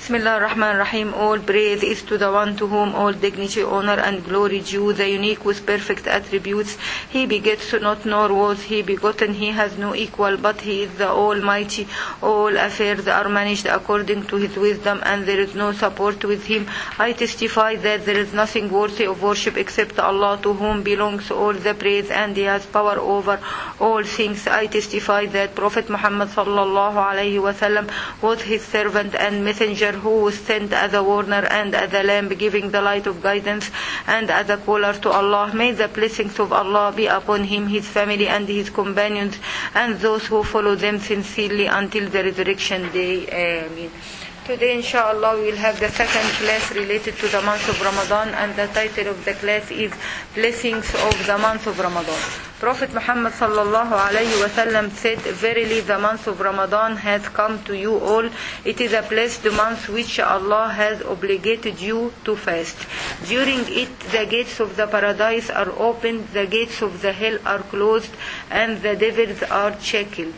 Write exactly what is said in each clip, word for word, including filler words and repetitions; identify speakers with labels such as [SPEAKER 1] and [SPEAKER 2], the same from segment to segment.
[SPEAKER 1] Bismillah ar-Rahman ar-Rahim. All praise is to the one to whom all dignity, honor and glory due, the unique with perfect attributes. He begets not, nor was he begotten. He has no equal, but he is the Almighty. All affairs are managed according to his wisdom, and there is no support with him. I testify that there is nothing worthy of worship except Allah, to whom belongs all the praise, and he has power over all things. I testify that Prophet Muhammad sallallahu alayhi wa sallam was his servant and messenger, who was sent as a warner and as a lamp, giving the light of guidance and as a caller to Allah. May the blessings of Allah be upon him, his family and his companions, and those who follow them sincerely until the resurrection day. Ameen. Today, inshallah, we will have the second class related to the month of Ramadan, and the title of the class is Blessings of the Month of Ramadan. Prophet Muhammad sallallahu alayhi wa sallam said, "Verily the month of Ramadan has come to you all. It is a blessed month which Allah has obligated you to fast. During it the gates of the paradise are opened, the gates of the hell are closed, and the devils are shackled.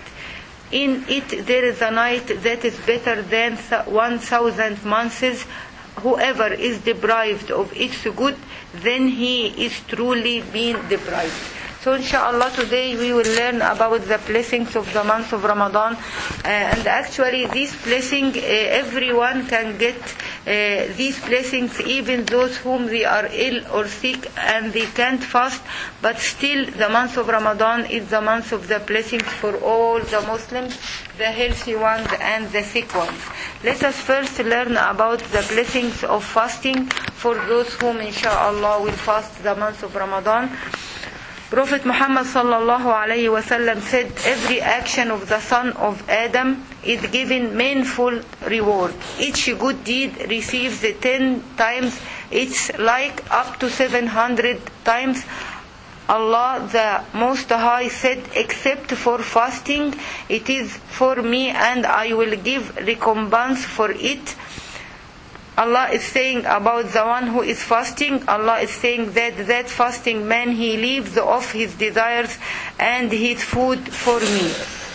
[SPEAKER 1] In it there is a night that is better than one thousand months. Whoever is deprived of its good, then he is truly been deprived." So inshallah today we will learn about the blessings of the month of Ramadan, uh, and actually this blessing uh, everyone can get uh, these blessings, even those whom they are ill or sick and they can't fast, but still the month of Ramadan is the month of the blessings for all the Muslims, the healthy ones and the sick ones. Let us first learn about the blessings of fasting for those whom inshallah will fast the month of Ramadan. Prophet Muhammad sallallahu alayhi wa sallam said, "Every action of the son of Adam is given manifold reward. Each good deed receives ten times its like, up to seven hundred times. Allah the Most High said, except for fasting, it is for me, and I will give recompense for it." Allah is saying about the one who is fasting, Allah is saying that that fasting man, he leaves off his desires and his food for me.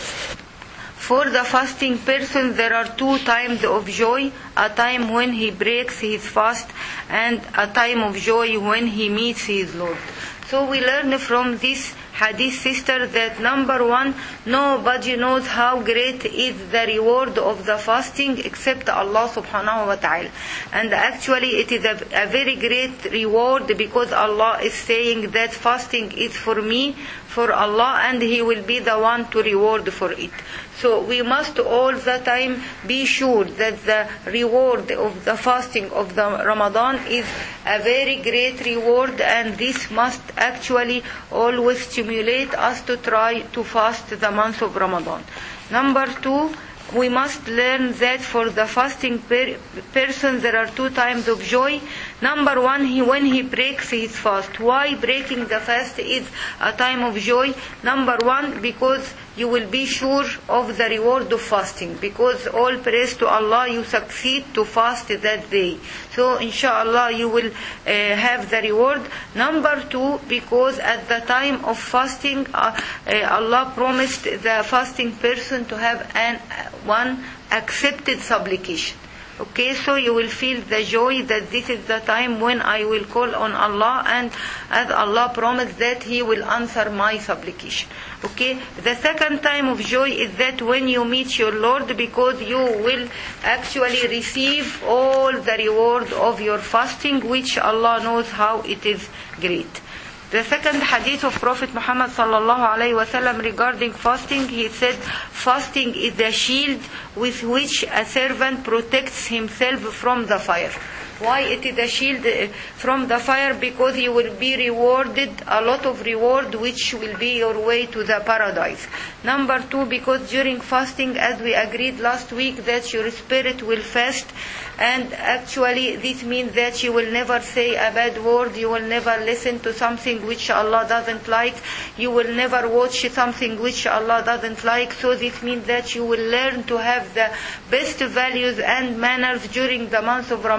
[SPEAKER 1] For the fasting person there are two times of joy, a time when he breaks his fast and a time of joy when he meets his Lord. So we learn from this hadith, sister, that number one, nobody knows how great is the reward of the fasting except Allah subhanahu wa ta'ala. And actually it is a, a very great reward, because Allah is saying that fasting is for me, for Allah, and He will be the one to reward for it. So we must all the time be sure that the reward of the fasting of the Ramadan is a very great reward, and this must actually always stimulate us to try to fast the month of Ramadan. Number two, we must learn that for the fasting per- person there are two times of joy. Number one, he, when he breaks his fast. Why breaking the fast is a time of joy? Number one, because you will be sure of the reward of fasting, because all praise to Allah, you succeed to fast that day. So inshallah you will uh, have the reward. Number two, because at the time of fasting uh, uh, Allah promised the fasting person to have an one accepted supplication. Okay, so you will feel the joy that this is the time when I will call on Allah, and as Allah promised that He will answer my supplication. Okay, the second time of joy is that when you meet your Lord, because you will actually receive all the reward of your fasting, which Allah knows how it is great. The second hadith of Prophet Muhammad sallallahu alayhi wa sallam regarding fasting, he said, fasting is a shield with which a servant protects himself from the fire. Why it is a shield from the fire? Because you will be rewarded a lot of reward, which will be your way to the paradise. Number two, because during fasting, as we agreed last week, that your spirit will fast, and actually this means that you will never say a bad word, you will never listen to something which Allah doesn't like, you will never watch something which Allah doesn't like. So this means that you will learn to have the best values and manners during the month of Ramadan.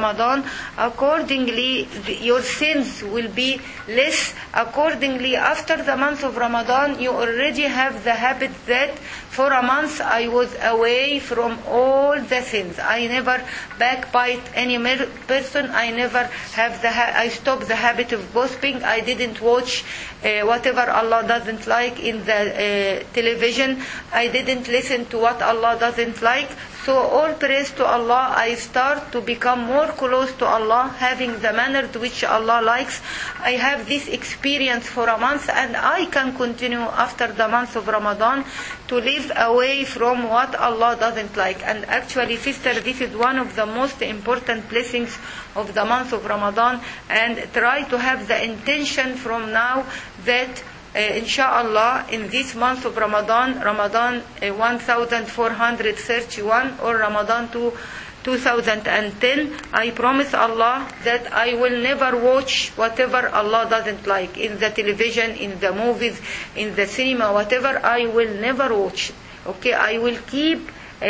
[SPEAKER 1] accordingly your sins will be less. Accordingly, after the month of Ramadan, you already have the habit that for a month I was away from all the sins. I never backbite any person. I never have the ha- I stopped the habit of gossiping. I didn't watch uh, whatever Allah doesn't like in the uh, television. I didn't listen to what Allah doesn't like. So all praise to Allah, I start to become more close to Allah, having the manner to which Allah likes. I have this experience for a month, and I can continue after the month of Ramadan to live away from what Allah doesn't like. And actually, sister, this is one of the most important blessings of the month of Ramadan, and try to have the intention from now that Uh, inshallah, in this month of Ramadan, Ramadan uh, fourteen thirty-one or Ramadan to two thousand ten, I promise Allah that I will never watch whatever Allah doesn't like in the television, in the movies, in the cinema, whatever. I will never watch. Okay, I will keep uh, uh,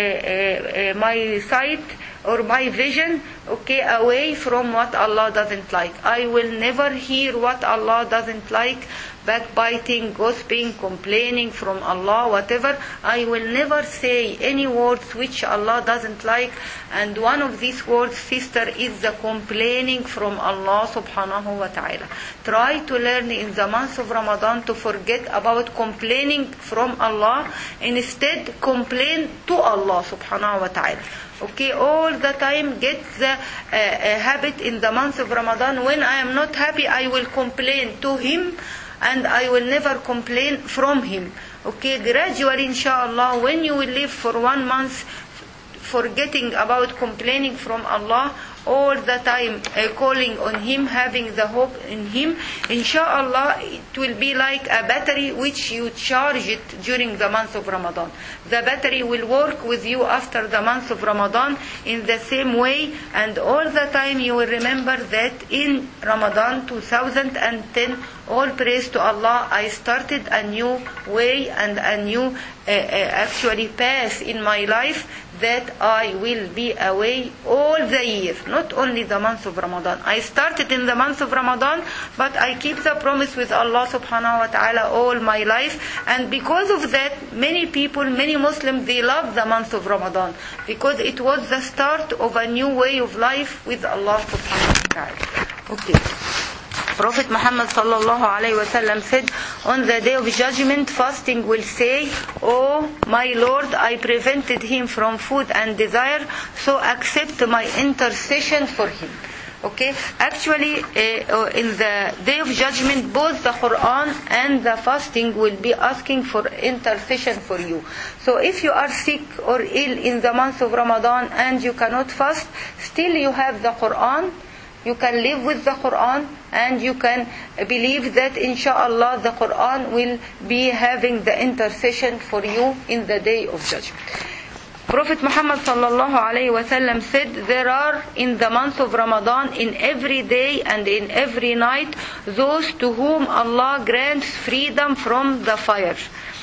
[SPEAKER 1] uh, my sight or my vision, okay, away from what Allah doesn't like. I will never hear what Allah doesn't like, backbiting, gossiping, complaining from Allah, whatever. I will never say any words which Allah doesn't like. And one of these words, sister, is the complaining from Allah subhanahu wa ta'ala. Try to learn in the month of Ramadan to forget about complaining from Allah. Instead, complain to Allah subhanahu wa ta'ala. Okay, all the time get the uh, uh, habit in the month of Ramadan. When I am not happy, I will complain to Him, and I will never complain from Him. Okay, gradually, inshallah, when you will live for one month forgetting about complaining from Allah, all the time uh, calling on Him, having the hope in Him, inshallah, it will be like a battery which you charge it during the month of Ramadan. The battery will work with you after the month of Ramadan in the same way, and all the time you will remember that in Ramadan two thousand ten, all praise to Allah, I started a new way and a new uh, uh, actually path in my life, that I will be away all the year, not only the month of Ramadan. I started in the month of Ramadan, but I keep the promise with Allah subhanahu wa ta'ala all my life. And because of that, many people, many Muslims, they love the month of Ramadan, because it was the start of a new way of life with Allah subhanahu wa ta'ala. Okay. Prophet Muhammad sallallahu alayhi wa sallam said, on the day of judgment, fasting will say, "Oh my Lord, I prevented him from food and desire, so accept my intercession for him." Okay, actually, uh, in the day of judgment, both the Quran and the fasting will be asking for intercession for you. So if you are sick or ill in the month of Ramadan and you cannot fast, still you have the Quran. You can live with the Quran, and you can believe that inshallah the Quran will be having the intercession for you in the day of judgment. Prophet Muhammad sallallahu alayhi wa sallam said, there are in the month of Ramadan, in every day and in every night, those to whom Allah grants freedom from the fire.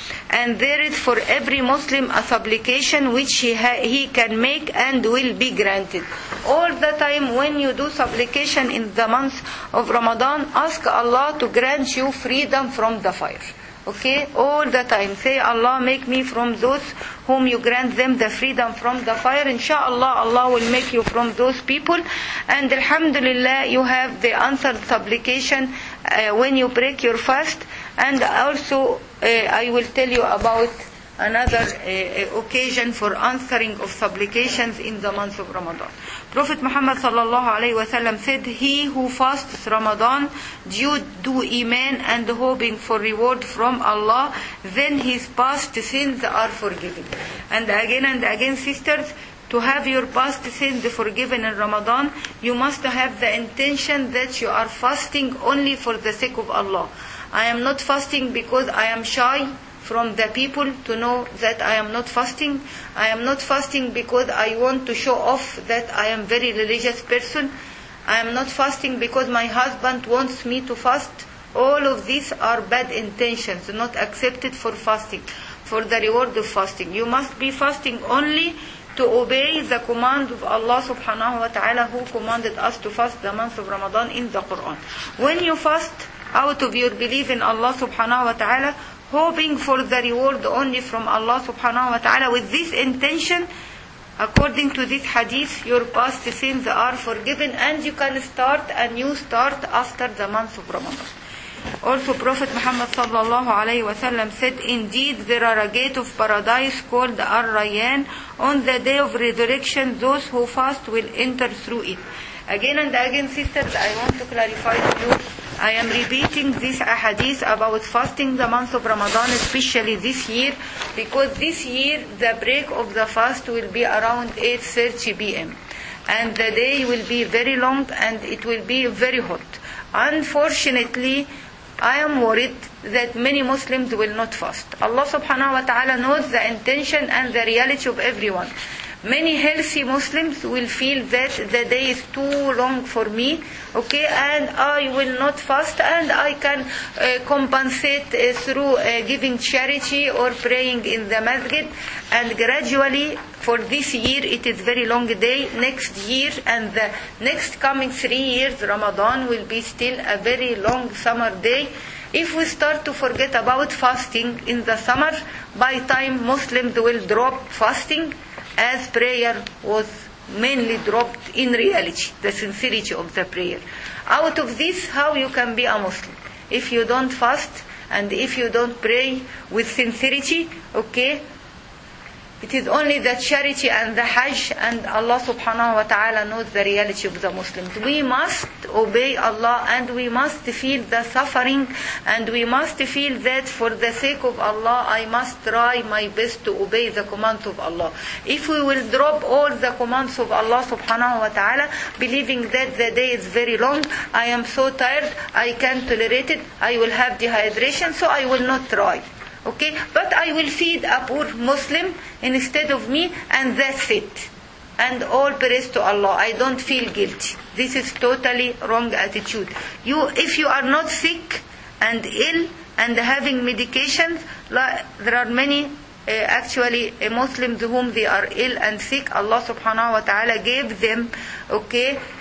[SPEAKER 1] And there is for every Muslim a supplication which he, ha- he can make and will be granted. All the time when you do supplication in the month of Ramadan, ask Allah to grant you freedom from the fire. Okay, all the time say, Allah, make me from those whom you grant them the freedom from the fire. Inshallah, Allah will make you from those people. And alhamdulillah, you have the answered supplication uh, when you break your fast. And also uh, I will tell you about another uh, occasion for answering of supplications in the month of Ramadan. Prophet Muhammad sallallahu alaihi wasallam said, he who fasts Ramadan due to iman and hoping for reward from Allah, then his past sins are forgiven. And again and again, sisters, to have your past sins forgiven in Ramadan, you must have the intention that you are fasting only for the sake of Allah. I am not fasting because I am shy from the people to know that I am not fasting. I am not fasting because I want to show off that I am very religious person. I am not fasting because my husband wants me to fast. All of these are bad intentions, not accepted for fasting, for the reward of fasting. You must be fasting only to obey the command of Allah subhanahu wa ta'ala, who commanded us to fast the month of Ramadan in the Quran. When you fast out of your belief in Allah subhanahu wa ta'ala, hoping for the reward only from Allah subhanahu wa ta'ala, with this intention, according to this hadith, your past sins are forgiven and you can start a new start after the month of Ramadan. Also, Prophet Muhammad sallallahu alayhi wa sallam said, indeed there are a gate of paradise called Ar-Rayyan. On the day of resurrection, those who fast will enter through it. Again and again, sisters, I want to clarify to you, I am repeating this hadith about fasting the month of Ramadan, especially this year, because this year the break of the fast will be around eight thirty p.m. and the day will be very long and it will be very hot. Unfortunately, I am worried that many Muslims will not fast. Allah subhanahu wa ta'ala knows the intention and the reality of everyone. Many healthy Muslims will feel that the day is too long for me, okay, and I will not fast, and I can uh, compensate uh, through uh, giving charity or praying in the masjid. And gradually, for this year, it is very long day. Next year and the next coming three years, Ramadan will be still a very long summer day. If we start to forget about fasting in the summer, by time Muslims will drop fasting, as prayer was mainly dropped in reality, the sincerity of the prayer. Out of this, how you can be a Muslim? If you don't fast and if you don't pray with sincerity, okay, it is only the charity and the Hajj, and Allah subhanahu wa ta'ala knows the reality of the Muslims. We must obey Allah and we must feel the suffering, and we must feel that for the sake of Allah I must try my best to obey the commands of Allah. If we will drop all the commands of Allah subhanahu wa ta'ala, believing that the day is very long, I am so tired, I can't tolerate it, I will have dehydration, so I will not try. Okay, but I will feed a poor Muslim instead of me, and that's it. And all praise to Allah. I don't feel guilty. This is totally wrong attitude. You, if you are not sick and ill and having medications, there are many uh, actually uh, Muslims whom they are ill and sick. Allah subhanahu wa ta'ala gave them, okay, uh, uh,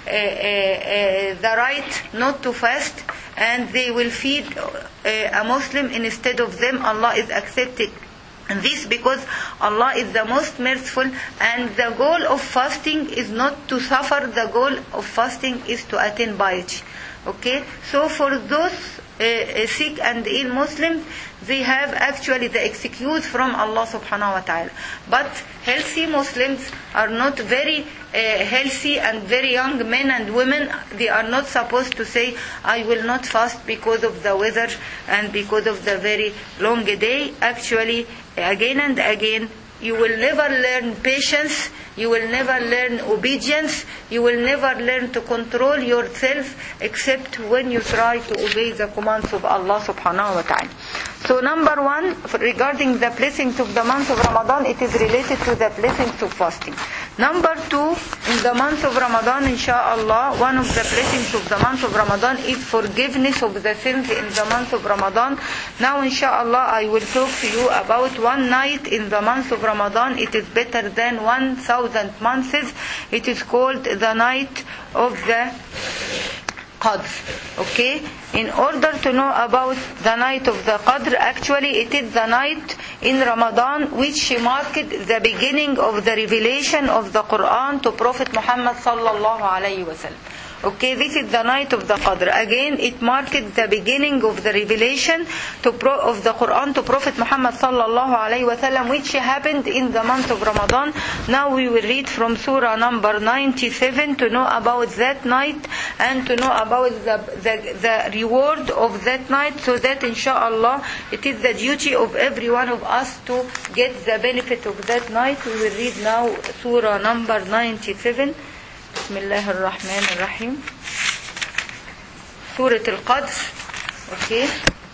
[SPEAKER 1] uh, the right not to fast, and they will feed a Muslim instead of them. Allah is accepting this because Allah is the most merciful, and the goal of fasting is not to suffer. The goal of fasting is to attain piety. Okay, so for those uh, sick and ill Muslims, they have actually the excuse from Allah subhanahu wa ta'ala. But healthy Muslims are not very uh, healthy, and very young men and women, they are not supposed to say, I will not fast because of the weather and because of the very long day. Actually, again and again, you will never learn patience, you will never learn obedience, you will never learn to control yourself except when you try to obey the commands of Allah subhanahu wa ta'ala. So number one, regarding the blessings of the month of Ramadan, it is related to the blessings of fasting. Number two, in the month of Ramadan, inshallah, one of the blessings of the month of Ramadan is forgiveness of the sins in the month of Ramadan. Now inshallah, I will talk to you about one night in the month of Ramadan. It is better than one thousand months. It is called the night of the Qadr. Okay, in order to know about the night of the Qadr, actually it is the night in Ramadan which marked the beginning of the revelation of the Quran to Prophet Muhammad sallallahu alaihi wasallam. Okay, this is the night of the Qadr. Again, it marked the beginning of the revelation to pro- of the Quran to Prophet Muhammad sallallahu alaihi wasallam, which happened in the month of Ramadan. Now we will read from Surah number ninety-seven to know about that night and to know about the, the, the reward of that night, so that inshallah it is the duty of every one of us to get the benefit of that night. We will read now Surah number ninety-seven. Bismillah ar-Rahman ar-Rahim. Surah Al-Qadr. Okay.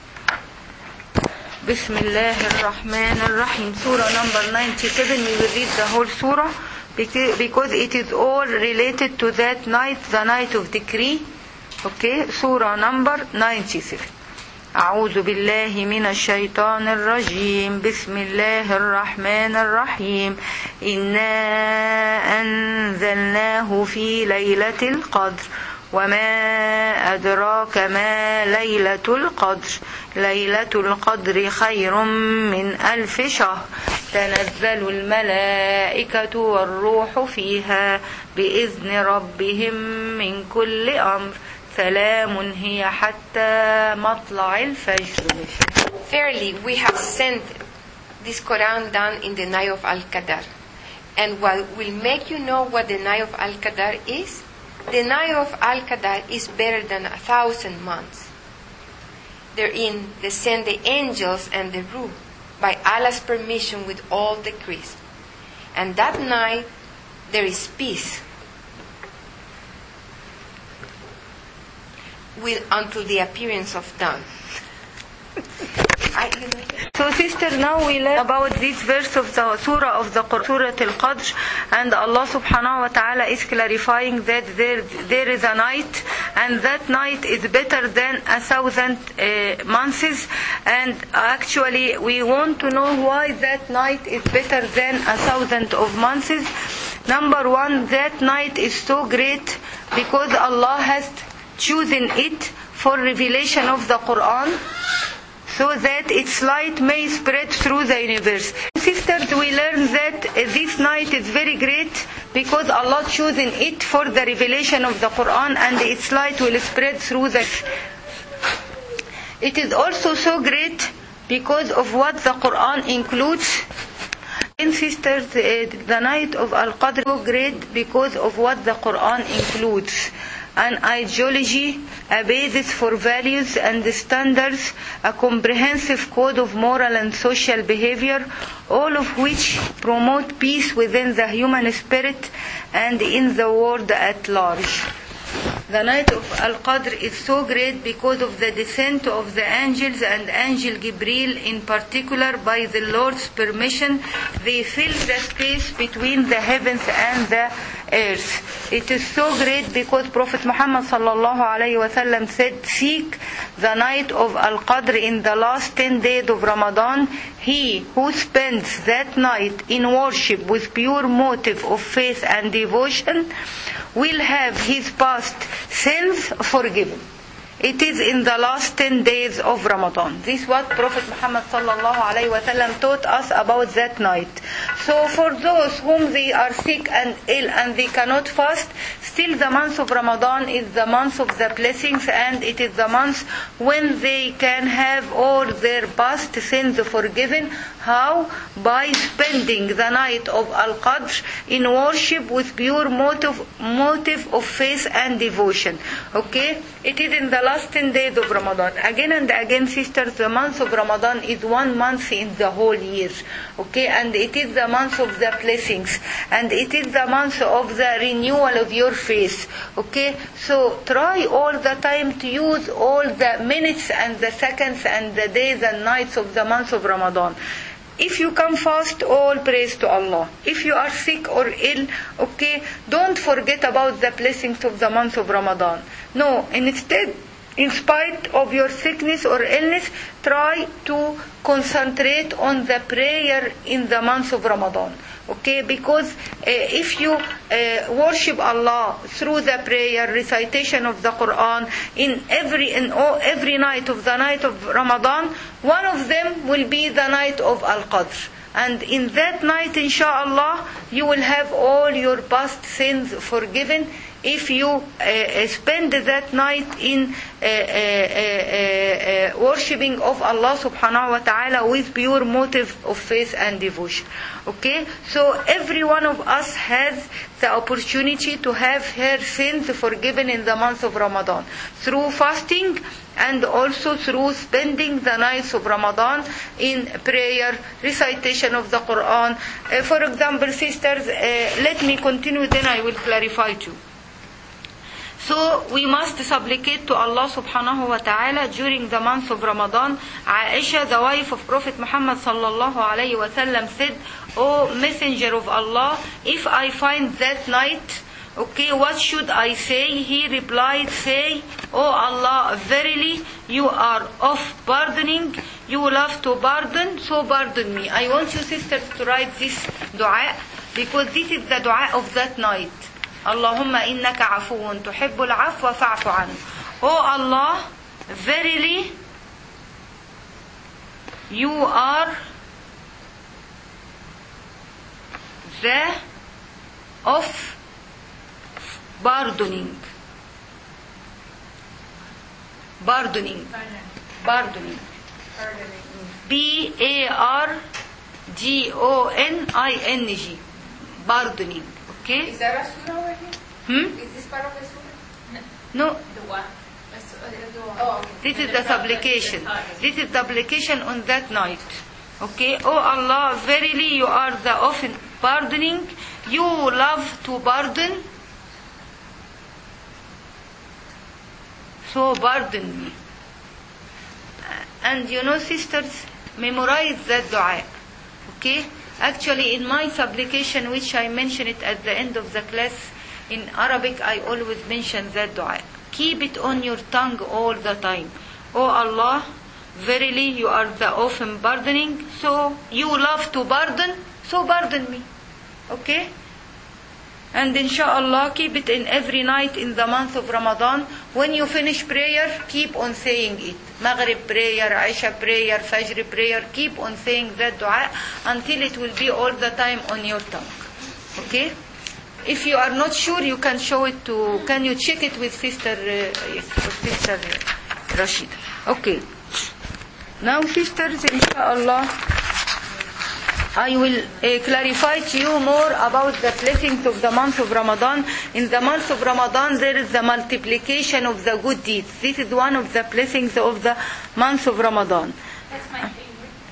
[SPEAKER 1] Bismillah ar-Rahman ar-Rahim. Surah number ninety-seven. We will read the whole surah because it is all related to that night, the night of decree. Okay. Surah number ninety-seven. أعوذ بالله من الشيطان الرجيم. بسم الله الرحمن الرحيم. إنا أنزلناه في ليلة القدر وما أدراك ما ليلة القدر ليلة القدر خير من ألف شهر تنزل الملائكة والروح فيها بإذن ربهم من كل أمر سلام هي حتى مطلع الفجر.
[SPEAKER 2] Verily, we have sent this Quran down in the night of Al-Qadr. And what will make you know what the night of Al-Qadr is? The night of Al-Qadr is better than a thousand months. Therein descend the angels and the Ruh by Allah's permission with all decrees. And that night there is peace with, until the appearance of dawn. I, you know,
[SPEAKER 1] So sister, now we learn about this verse of the surah of the Quran, Surah Al-Qadr, and Allah subhanahu wa ta'ala is clarifying that there, there is a night, and that night is better than a thousand uh, months. And actually we want to know why that night is better than a thousand of months. Number one, that night is so great because Allah has chosen it for revelation of the Quran, so that its light may spread through the universe. Sisters, we learn that this night is very great because Allah chosen it for the revelation of the Quran, and its light will spread through the... It is also so great because of what the Quran includes. And sisters, the night of Al-Qadr is so great because of what the Quran includes. An ideology, a basis for values and standards, a comprehensive code of moral and social behavior, all of which promote peace within the human spirit and in the world at large. The night of Al-Qadr is so great because of the descent of the angels, and Angel Gabriel in particular, by the Lord's permission, they fill the space between the heavens and the earth. It is so great because Prophet Muhammad sallallahu alayhi wa sallam said, seek the night of Al-Qadr in the last ten days of Ramadan. He who spends that night in worship with pure motive of faith and devotion will have his past sins forgiven. It is in the last ten days of Ramadan. This is what Prophet Muhammad sallallahu alaihi wasallam taught us about that night. So for those whom they are sick and ill and they cannot fast, still the month of Ramadan is the month of the blessings, and it is the month when they can have all their past sins forgiven. How? By spending the night of Al-Qadr in worship with pure motive, motive of faith and devotion. Okay? It is in the last ten days of Ramadan. Again and again, sisters, the month of Ramadan is one month in the whole year. Okay? And it is the month of the blessings. And it is the month of the renewal of your faith. Okay? So try all the time to use all the minutes and the seconds and the days and nights of the month of Ramadan. If you can fast, all praise to Allah. If you are sick or ill, okay, don't forget about the blessings of the month of Ramadan. No, instead, in spite of your sickness or illness, try to concentrate on the prayer in the month of Ramadan. Okay, because uh, if you uh, worship Allah through the prayer, recitation of the Quran, in every in all, every night of the night of Ramadan, one of them will be the night of Al-Qadr. And in that night, inshaAllah, you will have all your past sins forgiven if you uh, spend that night in uh, uh, uh, uh, worshipping of Allah subhanahu wa ta'ala with pure motive of faith and devotion. Okay? So every one of us has the opportunity to have her sins forgiven in the month of Ramadan through fasting, and also through spending the nights of Ramadan in prayer, recitation of the Quran. Uh, for example, sisters, uh, let me continue, then I will clarify too. So we must supplicate to Allah subhanahu wa ta'ala during the month of Ramadan. Aisha, the wife of Prophet Muhammad sallallahu alayhi wa sallam, said, O Messenger of Allah, if I find that night Okay, what should I say? He replied, say, O Allah, verily you are of pardoning, you love to pardon, so pardon me. I want you sisters to write this dua, because this is the dua of that night. Allahumma innaka afuun tuhibbul afwa fa'fu anhu. O Allah, verily you are the of pardoning. Pardoning. Pardoning. B A R G O N I N G. Pardoning. Okay?
[SPEAKER 2] Is there a surah over here?
[SPEAKER 1] Hmm?
[SPEAKER 2] Is this part of the surah?
[SPEAKER 1] No.
[SPEAKER 2] Dua. Oh, okay.
[SPEAKER 1] This is the supplication. This is the supplication on that night. Okay? Oh Allah, verily you are the often pardoning. You love to pardon. So pardon me. And you know, sisters, memorize that dua. Okay? Actually, in my supplication, which I mention it at the end of the class, in Arabic, I always mention that dua. Keep it on your tongue all the time. Oh Allah, verily you are the often pardoning, so you love to pardon, so pardon me. Okay? And inshallah, keep it in every night in the month of Ramadan. When you finish prayer, keep on saying it. Maghrib prayer, Isha prayer, Fajr prayer, keep on saying that dua until it will be all the time on your tongue. Okay? If you are not sure, you can show it to, can you check it with Sister, uh, yes, with Sister Rashida. Okay. Now, sisters, inshallah, I will uh, clarify to you more about the blessings of the month of Ramadan. In the month of Ramadan, there is the multiplication of the good deeds. This is one of the blessings of the month of Ramadan.
[SPEAKER 3] That's my favorite.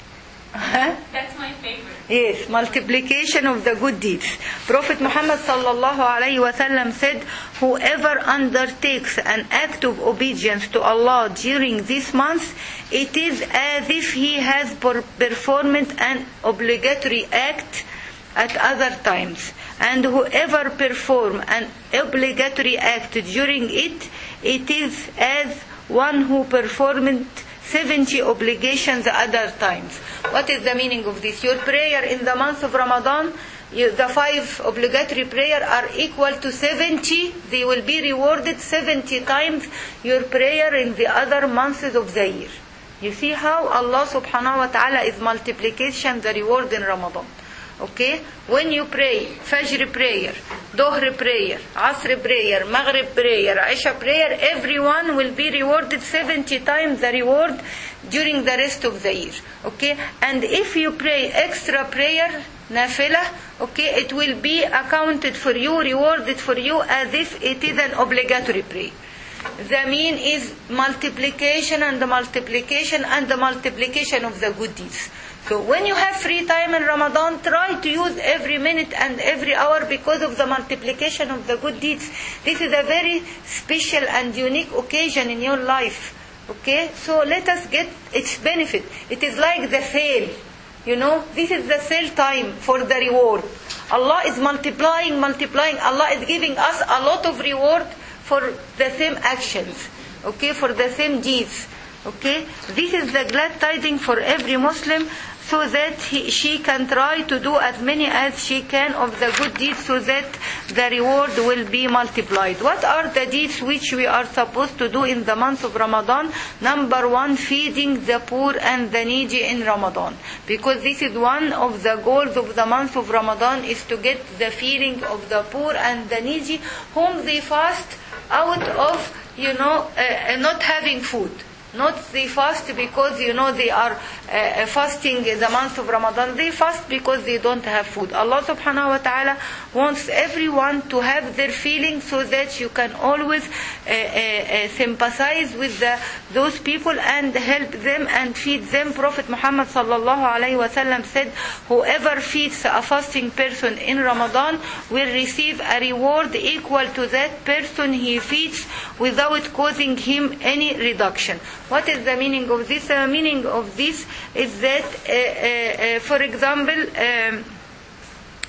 [SPEAKER 1] Huh?
[SPEAKER 3] That's my favorite.
[SPEAKER 1] Yes, multiplication of the good deeds. Prophet Muhammad sallallahu alayhi wa sallam said, whoever undertakes an act of obedience to Allah during this month, it is as if he has performed an obligatory act at other times. And whoever perform an obligatory act during it, it is as one who performed seventy obligations other times. What is the meaning of this? Your prayer in the month of Ramadan, you, the five obligatory prayer are equal to seventy. They will be rewarded seventy times your prayer in the other months of the year. You see how Allah subhanahu wa ta'ala is multiplication the reward in Ramadan. Okay? When you pray Fajr prayer, Dhuhr prayer, Asr prayer, Maghrib prayer, Isha prayer, everyone will be rewarded seventy times the reward during the rest of the year. Okay? And if you pray extra prayer, Nafilah, okay, it will be accounted for you, rewarded for you as if it is an obligatory prayer. The mean is multiplication and the multiplication and the multiplication of the good deeds. So when you have free time in Ramadan, try to use every minute and every hour because of the multiplication of the good deeds. This is a very special and unique occasion in your life. Okay? So let us get its benefit. It is like the sale. You know, this is the sale time for the reward. Allah is multiplying, multiplying. Allah is giving us a lot of reward for the same actions. Okay? For the same deeds. Okay? This is the glad tidings for every Muslim, so that he, she can try to do as many as she can of the good deeds, so that the reward will be multiplied. What are the deeds which we are supposed to do in the month of Ramadan? Number one, feeding the poor and the needy in Ramadan. Because this is one of the goals of the month of Ramadan, is to get the feeding of the poor and the needy, whom they fast out of, you know, uh, not having food. Not they fast because, you know, they are uh, fasting in the month of Ramadan. They fast because they don't have food. Allah subhanahu wa ta'ala wants everyone to have their feelings, so that you can always uh, uh, uh, sympathize with the, those people and help them and feed them. Prophet Muhammad sallallahu alayhi wa sallam said, whoever feeds a fasting person in Ramadan will receive a reward equal to that person he feeds without causing him any reduction. What is the meaning of this? The uh, meaning of this is that, uh, uh, uh, for example, um,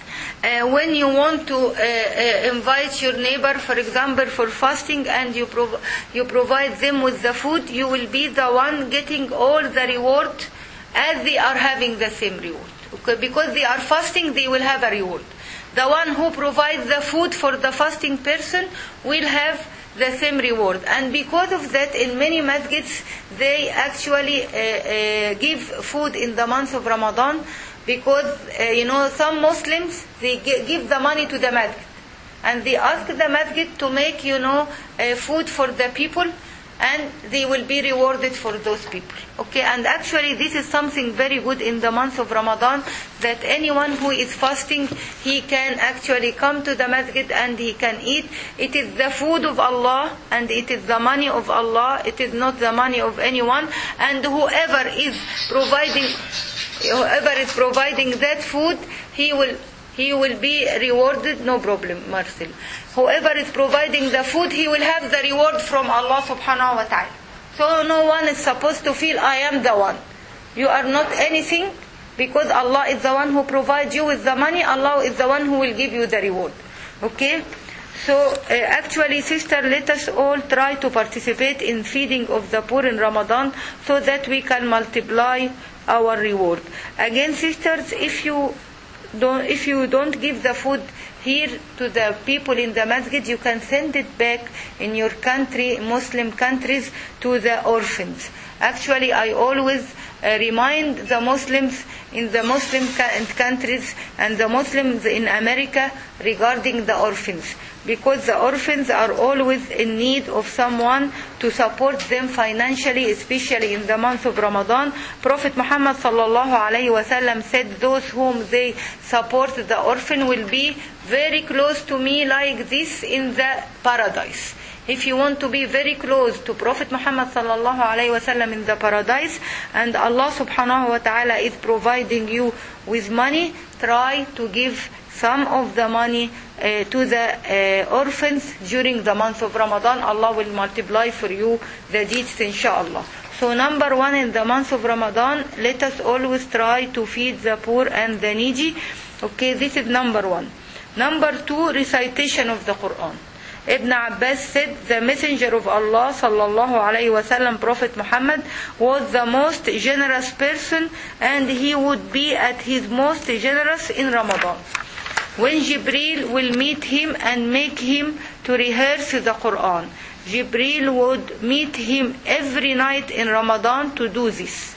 [SPEAKER 1] uh, when you want to uh, uh, invite your neighbor, for example, for fasting, and you prov- you provide them with the food, you will be the one getting all the reward as they are having the same reward. Okay? Because they are fasting, they will have a reward. The one who provides the food for the fasting person will have the same reward. And because of that, in many masjids, they actually uh, uh, give food in the month of Ramadan, because, uh, you know, some Muslims, they give the money to the masjid. And they ask the masjid to make, you know, uh, food for the people, and they will be rewarded for those people. Okay, and actually this is something very good in the month of Ramadan, that anyone who is fasting, he can actually come to the masjid and he can eat. It is the food of Allah, and it is the money of Allah. It is not the money of anyone. And whoever is providing, whoever is providing that food, he will he will be rewarded, no problem, Marcel. Whoever is providing the food, he will have the reward from Allah subhanahu wa ta'ala. So no one is supposed to feel, I am the one. You are not anything, because Allah is the one who provides you with the money. Allah is the one who will give you the reward. Okay? So uh, actually, sister, let us all try to participate in feeding of the poor in Ramadan, so that we can multiply our reward. Again, sisters, if you don't, if you don't give the food here to the people in the masjid, you can send it back in your country, Muslim countries, to the orphans. Actually, I always uh, remind the Muslims in the Muslim countries and the Muslims in America regarding the orphans, because the orphans are always in need of someone to support them financially, especially in the month of Ramadan. Prophet Muhammad sallallahu alaihi wasallam said, those whom they support, the orphan, will be very close to me like this in the paradise. If you want to be very close to Prophet Muhammad sallallahu alaihi wasallam in the paradise, and Allah subhanahu wa ta'ala is providing you with money, try to give some of the money uh, to the uh, orphans during the month of Ramadan. Allah will multiply for you the deeds, inshallah. So number one, in the month of Ramadan, let us always try to feed the poor and the needy. Okay, this is number one. Number two, recitation of the Quran. Ibn Abbas said, the messenger of Allah sallallahu alayhi wasallam, Prophet Muhammad, was the most generous person, and he would be at his most generous in Ramadan, when Jibreel will meet him and make him to rehearse the Quran. Jibreel would meet him every night in Ramadan to do this.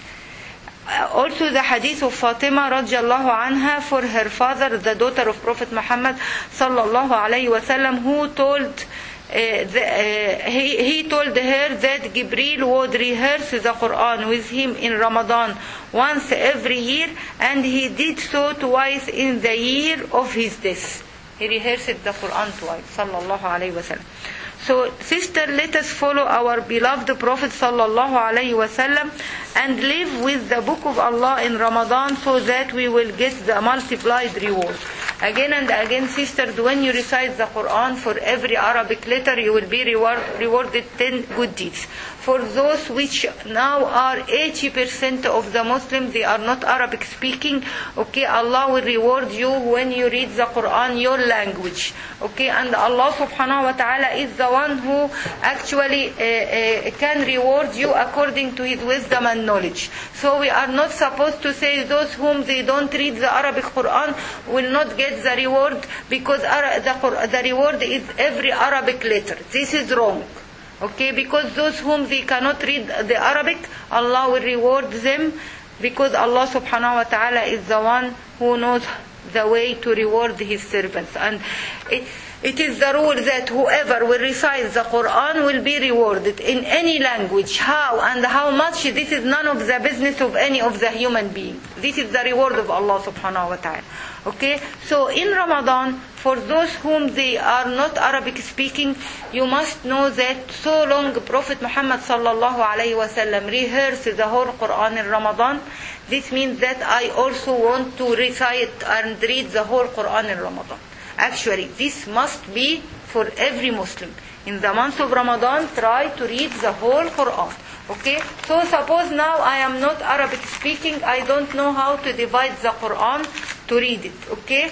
[SPEAKER 1] Also the hadith of Fatima radiallahu anha for her father, the daughter of Prophet Muhammad sallallahu alayhi wasallam, who told uh, the, uh, he, he told her that Jibreel would rehearse the Quran with him in Ramadan once every year, and he did so twice in the year of his death. He rehearsed the Quran twice, sallallahu alayhi wasallam. So, sister, let us follow our beloved Prophet sallallahu alaihi wasallam and live with the book of Allah in Ramadan, so that we will get the multiplied reward. Again and again, sisters, when you recite the Quran, for every Arabic letter you will be reward, rewarded ten good deeds. For those which now are eighty percent of the Muslims, they are not Arabic speaking, okay, Allah will reward you when you read the Quran, your language. Okay, and Allah subhanahu wa ta'ala is the one who actually uh, uh, can reward you according to his wisdom and knowledge. So we are not supposed to say those whom they don't read the Arabic Quran will not get the reward, because the, the reward is every Arabic letter. This is wrong. Okay, because those whom they cannot read the Arabic, Allah will reward them, because Allah subhanahu wa ta'ala is the one who knows the way to reward his servants. And it, it is the rule that whoever will recite the Quran will be rewarded in any language. How and how much, this is none of the business of any of the human beings. This is the reward of Allah subhanahu wa ta'ala. Okay, so in Ramadan, for those whom they are not Arabic speaking, you must know that so long Prophet Muhammad sallallahu alayhi wasallam rehearsed the whole Quran in Ramadan. This means that I also want to recite and read the whole Quran in Ramadan. Actually, this must be for every Muslim. In the month of Ramadan, try to read the whole Quran. Okay, so suppose now I am not Arabic speaking, I don't know how to divide the Quran to read it. Okay,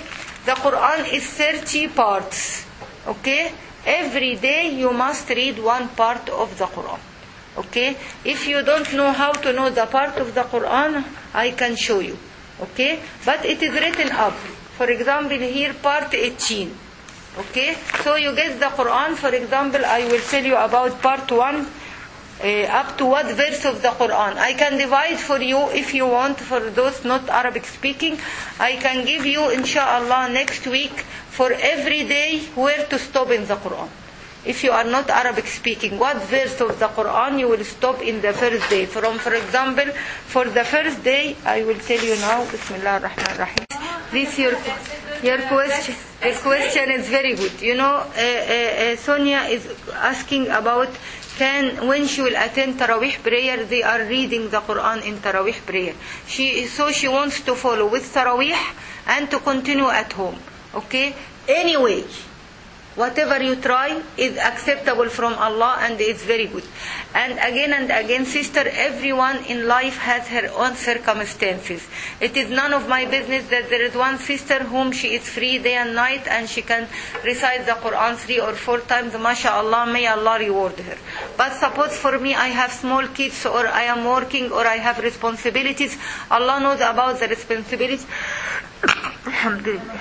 [SPEAKER 1] The Quran is thirty parts. Okay? Every day you must read one part of the Quran. Okay? If you don't know how to know the part of the Quran, I can show you. Okay? But it is written up. For example, here part eighteen. Okay? So you get the Quran. For example, I will tell you about part one. Uh, up to what verse of the Quran. I can divide for you if you want, for those not Arabic speaking. I can give you inshallah next week for every day where to stop in the Quran. If you are not Arabic speaking, what verse of the Quran you will stop in the first day. From, for example, for the first day, I will tell you now. Bismillah ar-Rahman ar-Rahim. This your your question. Your question is very good. You know, uh, uh, uh, Sonia is asking about can when she will attend Taraweeh prayer, they are reading the Quran in Taraweeh prayer. She so she wants to follow with Taraweeh and to continue at home. Okay. Anyway, whatever you try is acceptable from Allah and it's very good. And again and again, sister, everyone in life has her own circumstances. It is none of my business that there is one sister whom she is free day and night and she can recite the Quran three or four times. MashaAllah, may Allah reward her. But suppose for me I have small kids or I am working or I have responsibilities. Allah knows about the responsibilities. Alhamdulillah.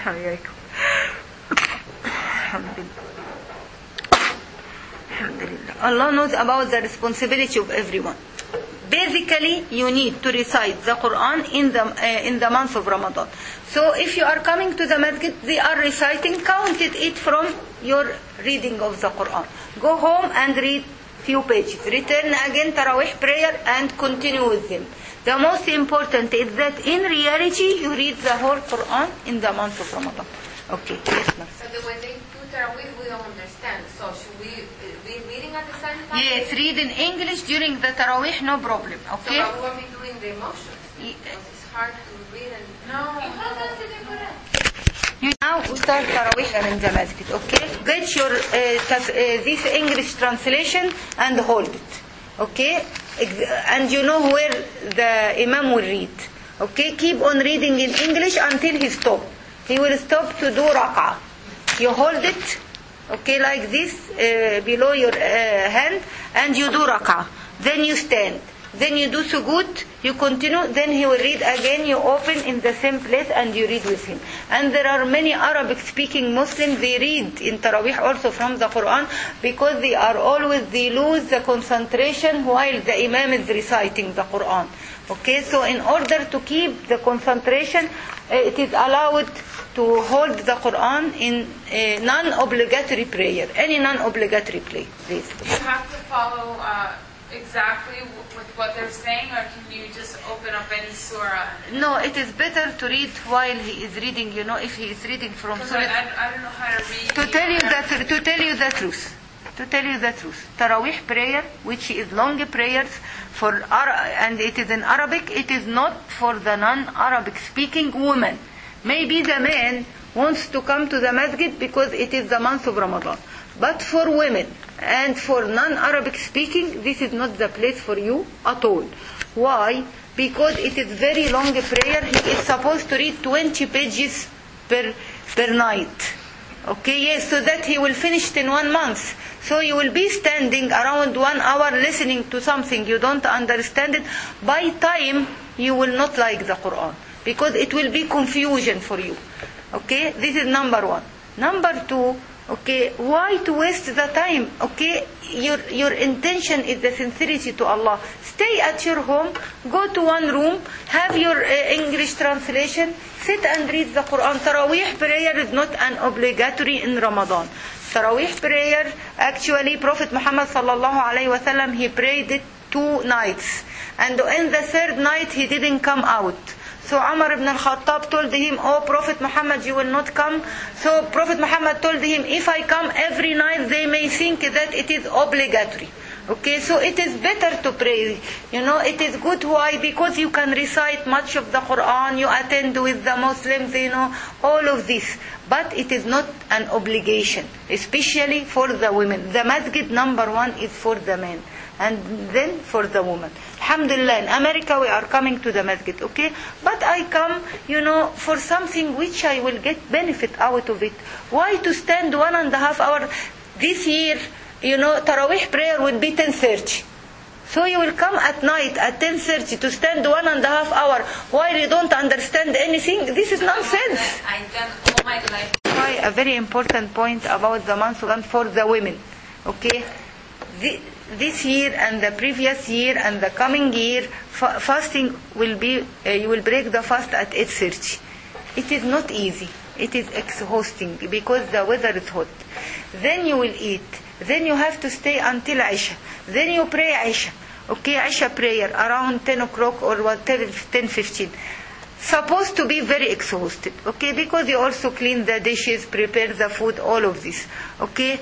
[SPEAKER 1] Allah knows about the responsibility of everyone. Basically, you need to recite the Quran in the uh, in the month of Ramadan. So if you are coming to the masjid, they are reciting, counted it from your reading of the Quran. Go home and read few pages. Return again Taraweeh prayer and continue with them. The most important is that in reality you read the whole Quran in the month of Ramadan. Okay, yes, ma'am.
[SPEAKER 2] So the way they do Taraweeh, we don't understand. So should we be reading at the same time?
[SPEAKER 1] Yes, read in English during the Taraweeh, no problem. Okay?
[SPEAKER 2] So we will be doing the emotions. Because it's hard to read and... No, no.
[SPEAKER 1] You now start Taraweeh in the masjid, okay? Get your uh, taf- uh, this English translation and hold it, okay? And you know where the Imam will read, okay? Keep on reading in English until he stops. He will stop to do rak'ah. You hold it, okay, like this, uh, below your uh, hand, and you do rak'ah. Then you stand. Then you do sujood, you continue, then he will read again, you open in the same place and you read with him. And there are many Arabic speaking Muslims, they read in Taraweeh also from the Quran because they are always, they lose the concentration while the Imam is reciting the Quran. Okay, so in order to keep the concentration, it is allowed to hold the Quran in a non-obligatory prayer, any non-obligatory prayer, please.
[SPEAKER 3] Do you have to follow uh, exactly with what they're saying, or can you just open up any surah?
[SPEAKER 1] No, it is better to read while he is reading, you know, if he is reading from surah.
[SPEAKER 3] I, I don't know how to read.
[SPEAKER 1] To tell you the, to tell you the truth. To tell you the truth. Taraweeh prayer, which is long prayers, for Ara- and it is in Arabic, it is not for the non-Arabic speaking women. Maybe the man wants to come to the masjid because it is the month of Ramadan. But for women and for non-Arabic speaking, this is not the place for you at all. Why? Because it is very long prayer. He is supposed to read twenty pages per, per night. Okay, yes, so that he will finish it in one month. So you will be standing around one hour listening to something you don't understand it. By time, you will not like the Quran. Because it will be confusion for you. Okay, this is number one. Number two, okay, why to waste the time? Okay, your your intention is the sincerity to Allah. Stay at your home, go to one room, have your uh, English translation, sit and read the Quran. Taraweeh prayer is not an obligatory in Ramadan. Taraweeh prayer, actually, Prophet Muhammad sallallahu alaihi wasallam, he prayed it two nights, and in the third night he didn't come out. So Umar ibn al-Khattab told him, oh Prophet Muhammad, you will not come. So Prophet Muhammad told him, if I come every night, they may think that it is obligatory. Okay, so it is better to pray. You know, it is good. Why? Because you can recite much of the Quran, you attend with the Muslims, you know, all of this. But it is not an obligation, especially for the women. The masjid number one is for the men. and then for the woman. Alhamdulillah, in America we are coming to the masjid, okay? But I come, you know, for something which I will get benefit out of it. Why to stand one and a half hour? This year, you know, Taraweeh prayer would be ten thirty. So you will come at night at ten thirty to stand one and a half hour while you don't understand anything. This is nonsense.
[SPEAKER 3] I've done all my life.
[SPEAKER 1] Why a very important point about the month of Ramadan for the women, okay? The, this year and the previous year and the coming year, fa- fasting will be, uh, you will break the fast at eight thirty. It is not easy. It is exhausting because the weather is hot. Then you will eat. Then you have to stay until Isha. Then you pray Isha. Okay, Isha prayer around ten o'clock or whatever, ten fifteen. Supposed to be very exhausted. Okay, because you also clean the dishes, prepare the food, all of this. Okay.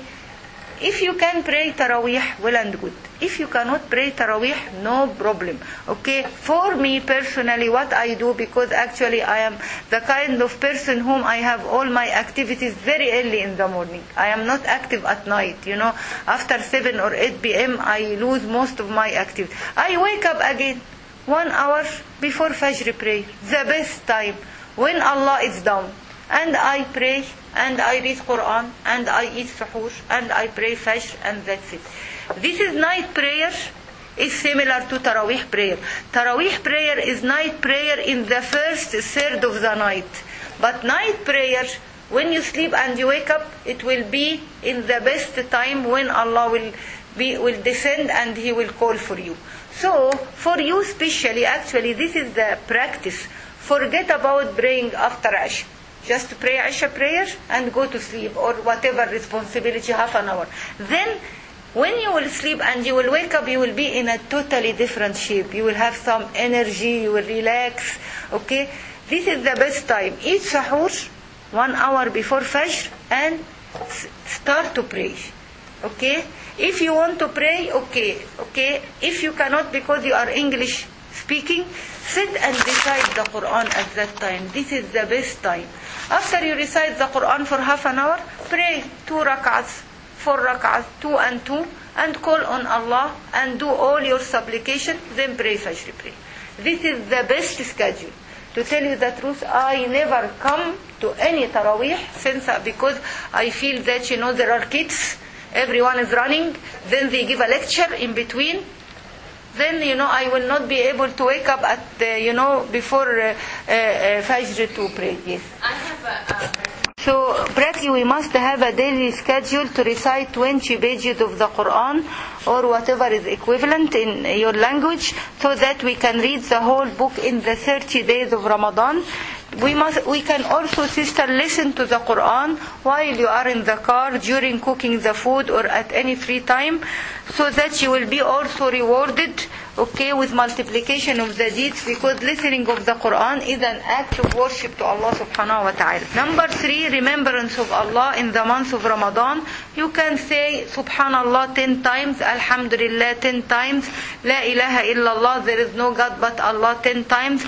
[SPEAKER 1] If you can pray Taraweeh, well and good. If you cannot pray Taraweeh, no problem. Okay? For me personally, what I do, because actually I am the kind of person whom I have all my activities very early in the morning. I am not active at night, you know. After seven or eight p.m. I lose most of my activity. I wake up again one hour before Fajr prayer. The best time when Allah is down. And I pray, and I read Quran, and I eat suhoor, and I pray Fajr, and that's it. This is night prayer, is similar to Taraweeh prayer. Taraweeh prayer is night prayer in the first third of the night. But night prayer, when you sleep and you wake up, it will be in the best time when Allah will be, will descend and He will call for you. So, for you specially, actually, this is the practice. Forget about praying after Isha. Just pray Isha prayer and go to sleep or whatever responsibility, half an hour. Then, when you will sleep and you will wake up, you will be in a totally different shape. You will have some energy, you will relax. Okay? This is the best time. Eat suhoor one hour before Fajr and start to pray. Okay? If you want to pray, okay. Okay? If you cannot because you are English speaking, sit and recite the Quran at that time. This is the best time. After you recite the Quran for half an hour, pray two rak'ahs, four rak'ahs, two and two, and call on Allah and do all your supplication, then pray Fajr prayer. This is the best schedule. To tell you the truth, I never come to any Taraweeh since because I feel that, you know, there are kids, everyone is running, then they give a lecture in between. Then, you know, I will not be able to wake up at, uh, you know, before uh, uh, uh, Fajr to pray. Yes.
[SPEAKER 3] I have a, uh,
[SPEAKER 1] So, practically we must have a daily schedule to recite twenty pages of the Quran or whatever is equivalent in your language so that we can read the whole book in the thirty days of Ramadan. We must, we can also, sister, listen to the Quran while you are in the car, during cooking the food or at any free time, so that you will be also rewarded, okay, with multiplication of the deeds, because listening of the Quran is an act of worship to Allah subhanahu wa ta'ala. Number three, remembrance of Allah in the month of Ramadan. You can say Subhanallah ten times, Alhamdulillah ten times, La ilaha illallah, there is no God but Allah ten times.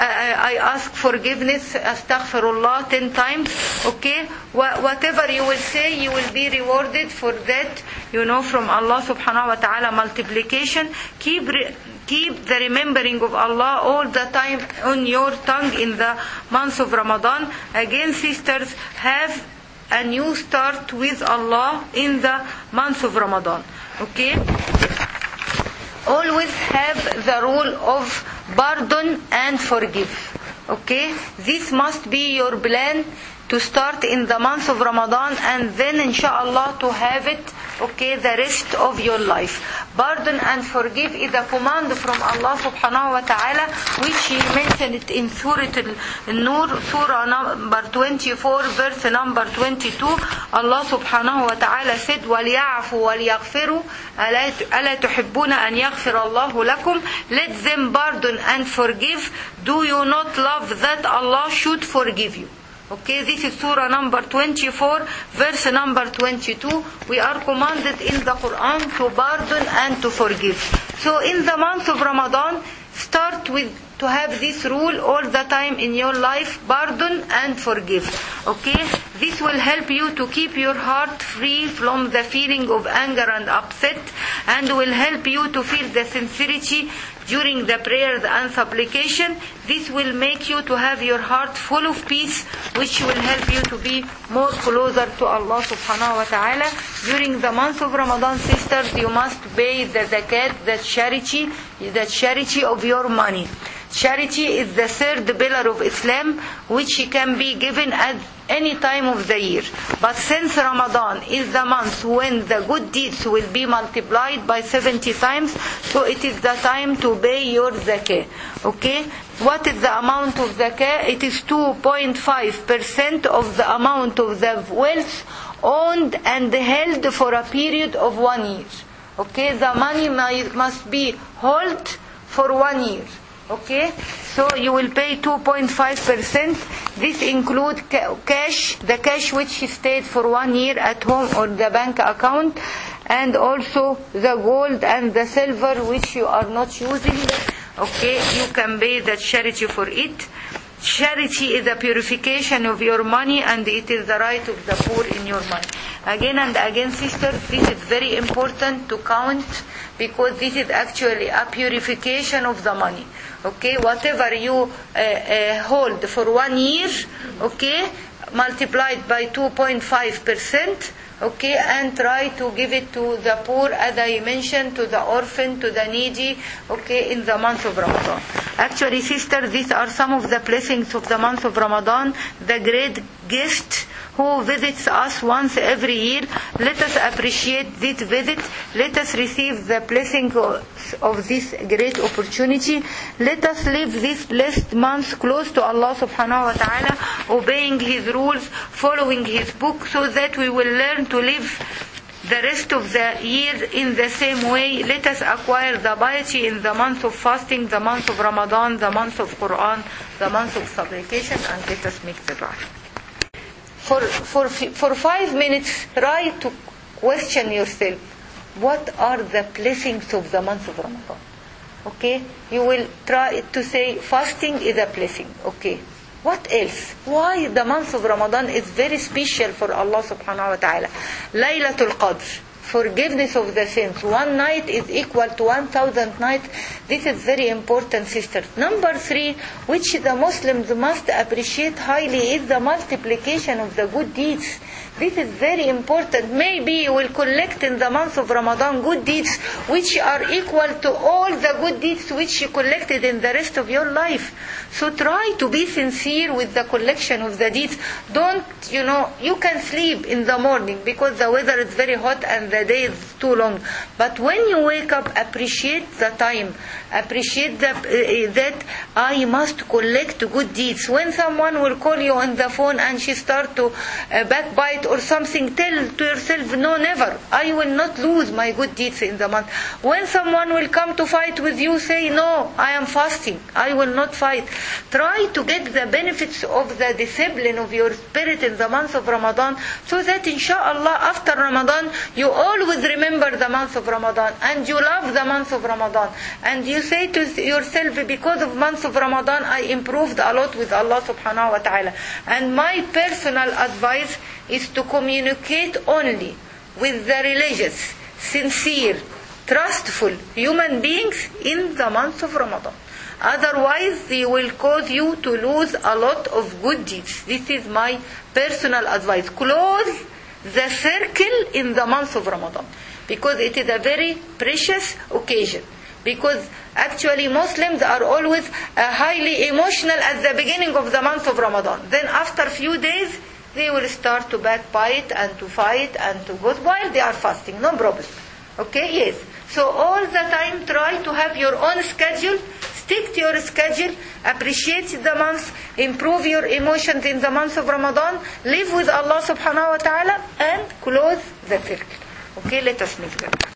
[SPEAKER 1] I ask forgiveness, astaghfirullah ten times, okay? Whatever you will say, you will be rewarded for that, you know, from Allah subhanahu wa ta'ala multiplication. Keep, re- keep the remembering of Allah all the time on your tongue in the month of Ramadan. Again, sisters, have a new start with Allah in the month of Ramadan, okay? Always have the rule of pardon and forgive. Okay? This must be your plan to start in the month of Ramadan and then inshallah to have it, okay, the rest of your life. Pardon and forgive is a command from Allah subhanahu wa ta'ala, which He mentioned it in Surah Al-Nur, Surah number twenty-four, verse number twenty-two. Allah subhanahu wa ta'ala said, وَلْيَعْفُوا وَلْيَغْفِرُوا أَلَا تُحِبُّونَ أَنْ يَغْفِرَ اللَّهُ لَكُمْ. Let them pardon and forgive. Do you not love that Allah should forgive you? Okay, this is Surah number twenty-four, verse number twenty-two. We are commanded in the Quran to pardon and to forgive. So in the month of Ramadan, start with to have this rule all the time in your life: pardon and forgive. Okay? This will help you to keep your heart free from the feeling of anger and upset, and will help you to feel the sincerity during the prayers and supplication. This will make you to have your heart full of peace, which will help you to be more closer to Allah subhanahu wa ta'ala. During the month of Ramadan, sisters, you must pay the zakat, the charity, the charity of your money. Charity is the third pillar of Islam, which can be given at any time of the year. But since Ramadan is the month when the good deeds will be multiplied by seventy times, so it is the time to pay your zakah. Okay? What is the amount of zakah? It is two point five percent of the amount of the wealth owned and held for a period of one year. Okay? The money must be held for one year. Okay, so you will pay two point five percent. This includes cash, the cash which stayed for one year at home or the bank account, and also the gold and the silver which you are not using. Okay, you can pay the charity for it. Charity is a purification of your money, and it is the right of the poor in your money. Again and again, sisters, this is very important to count, because this is actually a purification of the money. Okay, whatever you uh, uh, hold for one year, okay, multiplied by two point five percent, okay, and try to give it to the poor, as I mentioned, to the orphan, to the needy, okay, in the month of Ramadan. Actually, sisters, these are some of the blessings of the month of Ramadan, the great gift who visits us once every year. Let us appreciate this visit. Let us receive the blessing of this great opportunity. Let us live this blessed month close to Allah subhanahu wa ta'ala, obeying His rules, following His book, so that we will learn to live the rest of the year in the same way. Let us acquire the piety in the month of fasting, the month of Ramadan, the month of Quran, the month of supplication, and let us make the dua. For, for, for five minutes, try to question yourself. What are the blessings of the month of Ramadan? Okay? You will try to say fasting is a blessing. Okay. What else? Why the month of Ramadan is very special for Allah subhanahu wa ta'ala. Laylatul Qadr, forgiveness of the sins. One night is equal to one thousand nights. This is very important, sisters. Number three, which the Muslims must appreciate highly, is the multiplication of the good deeds. This is very important. Maybe you will collect in the month of Ramadan good deeds which are equal to all the good deeds which you collected in the rest of your life. So try to be sincere with the collection of the deeds. Don't, you know, you can sleep in the morning because the weather is very hot and the day is too long. But when you wake up, appreciate the time. Appreciate the, uh, that I must collect good deeds. When someone will call you on the phone and she start to uh, backbite or something, tell to yourself, no, never. I will not lose my good deeds in the month. When someone will come to fight with you, say, no, I am fasting. I will not fight. Try to get the benefits of the discipline of your spirit in the month of Ramadan, so that inshallah after Ramadan you always remember the month of Ramadan and you love the month of Ramadan, and you say to yourself, because of month of Ramadan I improved a lot with Allah subhanahu wa ta'ala. And my personal advice is to communicate only with the religious, sincere, trustful human beings in the month of Ramadan. Otherwise, they will cause you to lose a lot of good deeds. This is my personal advice. Close the circle in the month of Ramadan, because it is a very precious occasion. Because actually Muslims are always uh, highly emotional at the beginning of the month of Ramadan. Then after few days, they will start to backbite and to fight and to go while they are fasting. No problem. Okay? Yes. So all the time try to have your own schedule. Stick to your schedule. Appreciate the month. Improve your emotions in the month of Ramadan. Live with Allah subhanahu wa ta'ala and close the circle. Okay? Let us make that.